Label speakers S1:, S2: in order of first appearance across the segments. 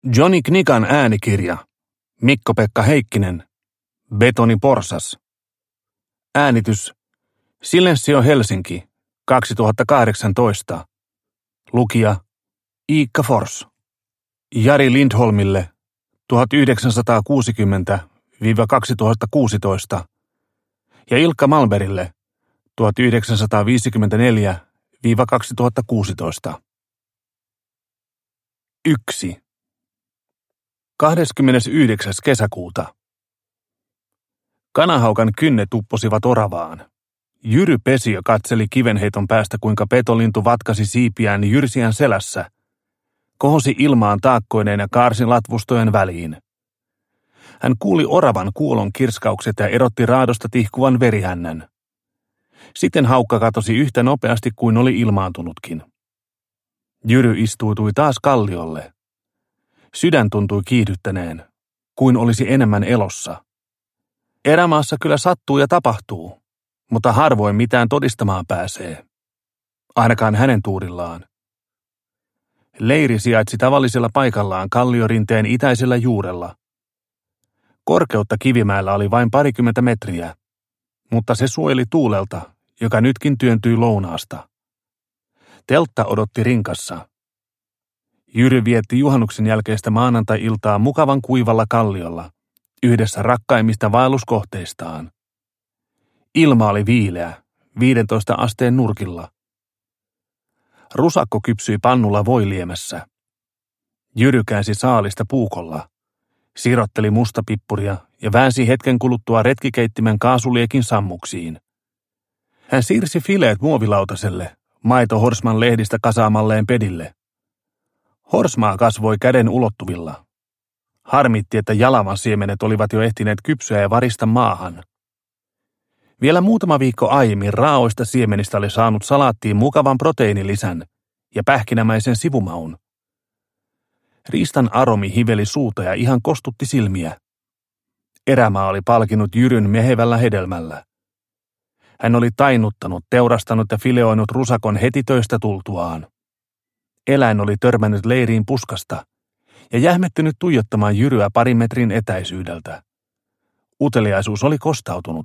S1: Johnny Knikan äänikirja. Mikko-Pekka Heikkinen. Betoniporsas. Äänitys. Silensio Helsinki. 2018. Lukija. Iikka Fors. Jari Lindholmille. 1960–2016. Ja Ilkka Malberille. 1954–2016. 1. 29. kesäkuuta. Kanahaukan kynnet upposivat oravaan. Jyry Pesio katseli kivenheiton päästä, kuinka petolintu vatkasi siipiään jyrsijän selässä, kohosi ilmaan taakkoineen ja kaarsi latvustojen väliin. Hän kuuli oravan kuolon kirskaukset ja erotti raadosta tihkuvan verihännän. Sitten haukka katosi yhtä nopeasti kuin oli ilmaantunutkin. Jyry istuutui taas kalliolle. Sydän tuntui kiihdyttäneen, kuin olisi enemmän elossa. Erämaassa kyllä sattuu ja tapahtuu, mutta harvoin mitään todistamaan pääsee. Ainakaan hänen tuurillaan. Leiri sijaitsi tavallisella paikallaan kalliorinteen itäisellä juurella. Korkeutta kivimäellä oli vain 20 metriä, mutta se suojeli tuulelta, joka nytkin työntyi lounaasta. Teltta odotti rinkassa. Jyry vietti juhannuksen jälkeistä maanantai-iltaa mukavan kuivalla kalliolla, yhdessä rakkaimmista vaelluskohteistaan. Ilma oli viileä, 15 asteen nurkilla. Rusakko kypsyi pannulla voiliemessä. Jyry käänsi saalista puukolla, sirotteli mustapippuria ja väänsi hetken kuluttua retkikeittimen kaasuliekin sammuksiin. Hän siirsi fileet muovilautaselle, maito Horsman lehdistä kasaamalleen pedille. Horsmaa kasvoi käden ulottuvilla. Harmitti, että jalavan siemenet olivat jo ehtineet kypsyä ja varista maahan. Vielä muutama viikko aiemmin raaoista siemenistä oli saanut salaattiin mukavan proteiinilisän ja pähkinämäisen sivumaun. Riistan aromi hiveli suuta ja ihan kostutti silmiä. Erämaa oli palkinut Jyryn mehevällä hedelmällä. Hän oli tainnuttanut, teurastanut ja fileoinut rusakon heti töistä tultuaan. Eläin oli törmännyt leiriin puskasta ja jähmettynyt tuijottamaan Jyryä 2 metrin etäisyydeltä. Uteliaisuus oli kostautunut.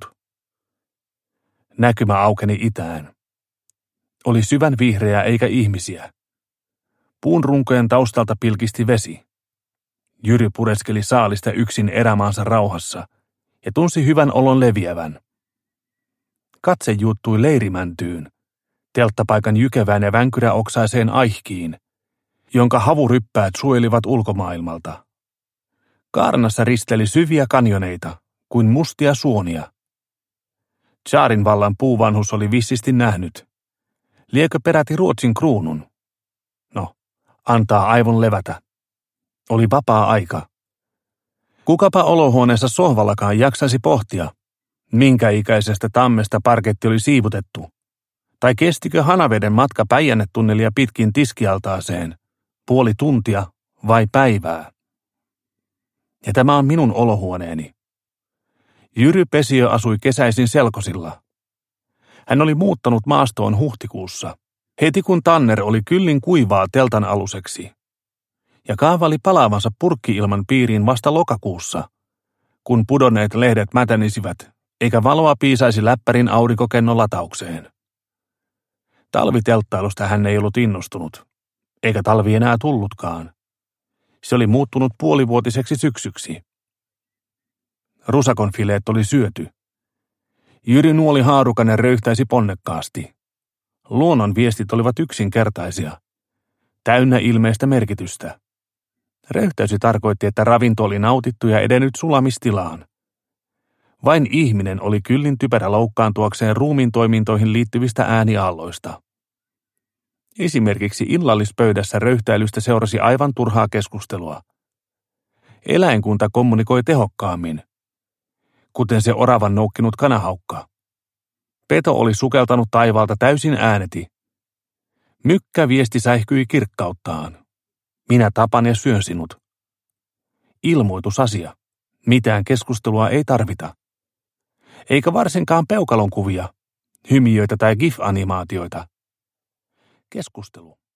S1: Näkymä aukeni itään. Oli syvän vihreää eikä ihmisiä. Puun runkojen taustalta pilkisti vesi. Jyry pureskeli saalista yksin erämaansa rauhassa ja tunsi hyvän olon leviävän. Katse juuttui leirimäntyyn, telttapaikan jykevään ja vänkyräoksaiseen aihkiin, jonka havuryppäät suojelivat ulkomaailmalta. Kaarnassa risteli syviä kanjoneita kuin mustia suonia. Tsaarin vallan puuvanhus oli vissisti nähnyt. Liekö peräti Ruotsin kruunun? No, antaa aivon levätä. Oli vapaa aika. Kukapa olohuoneensa sohvallakaan jaksaisi pohtia, minkä ikäisestä tammesta parketti oli siivutettu, tai kestikö Hanaveden matka Päijännetunnelia pitkin tiskialtaaseen, puoli tuntia vai päivää. Ja tämä on minun olohuoneeni. Jyry Pesio asui kesäisin Selkosilla. Hän oli muuttanut maastoon huhtikuussa, heti kun tanner oli kyllin kuivaa teltan aluseksi, ja kaavaili palaavansa purkki-ilman piiriin vasta lokakuussa, kun pudonneet lehdet mätänisivät, eikä valoa piisaisi läppärin aurinkokennon lataukseen. Talvitelttailusta hän ei ollut innostunut, eikä talvi enää tullutkaan. Se oli muuttunut puolivuotiseksi syksyksi. Rusakon fileet oli syöty. Jyry nuoli haarukan ja röyhtäisi ponnekkaasti. Luonnon viestit olivat yksinkertaisia, täynnä ilmeistä merkitystä. Röyhtäysy tarkoitti, että ravinto oli nautittu ja edennyt sulamistilaan. Vain ihminen oli kyllin typerä loukkaantuakseen ruumiin toimintoihin liittyvistä ääniaalloista. Esimerkiksi illallispöydässä röyhtäilystä seurasi aivan turhaa keskustelua. Eläinkunta kommunikoi tehokkaammin, kuten se oravan noukkinut kanahaukka. Peto oli sukeltanut taivaalta täysin ääneti. Mykkä viesti säihkyi kirkkauttaan. Minä tapan ja syön sinut. Ilmoitusasia. Mitään keskustelua ei tarvita. Eikä varsinkaan peukalonkuvia, hymiöitä tai GIF-animaatioita. Keskustelu.